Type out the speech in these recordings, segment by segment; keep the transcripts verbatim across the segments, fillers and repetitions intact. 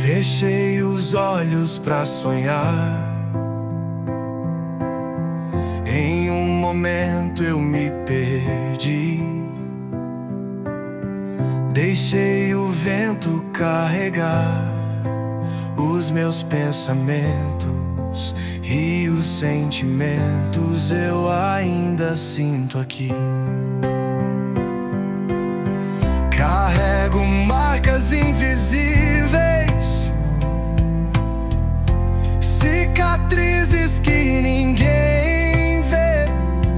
Fechei os olhos pra sonhar. Em um momento eu me perdi. Deixei o vento carregar os meus pensamentos e os sentimentos eu ainda sinto aqui. Carrego marcas invisíveis, cicatrizes que ninguém vê.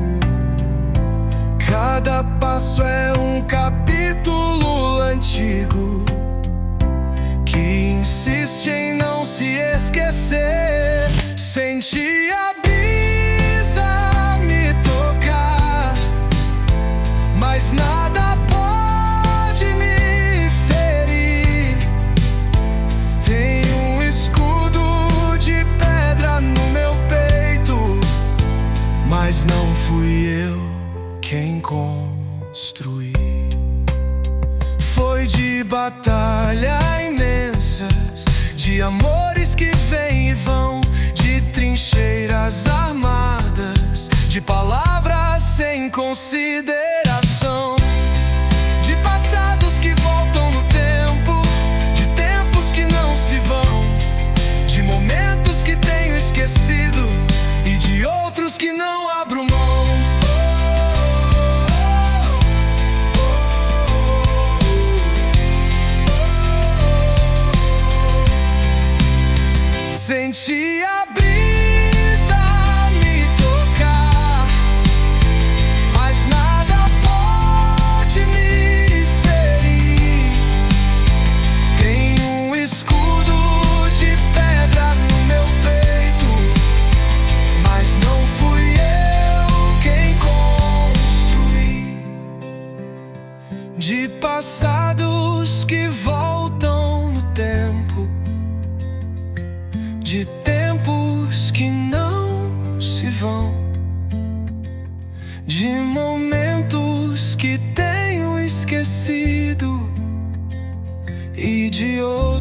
Cada passo é um capítulo antigo que insiste em não se esquecer. Senti a brisa me tocar, mas nada pode me ferir. Tem um escudo de pedra no meu peito, mas não fui eu quem construí. Foi de batalha imensas, de amores que vêm e vão, de trincheiras armadas, de palavras sem consideração, de passados que voltam no tempo, de tempos que não se vão, de momentos que tenho esquecido e de outros que não abro mão. Senti a brisa me tocar, mas nada pode me ferir. Tem um escudo de pedra no meu peito, mas não fui eu quem construí. De passados que voltam no tempo, de tempos que não se vão, de momentos que tenho esquecido e de outros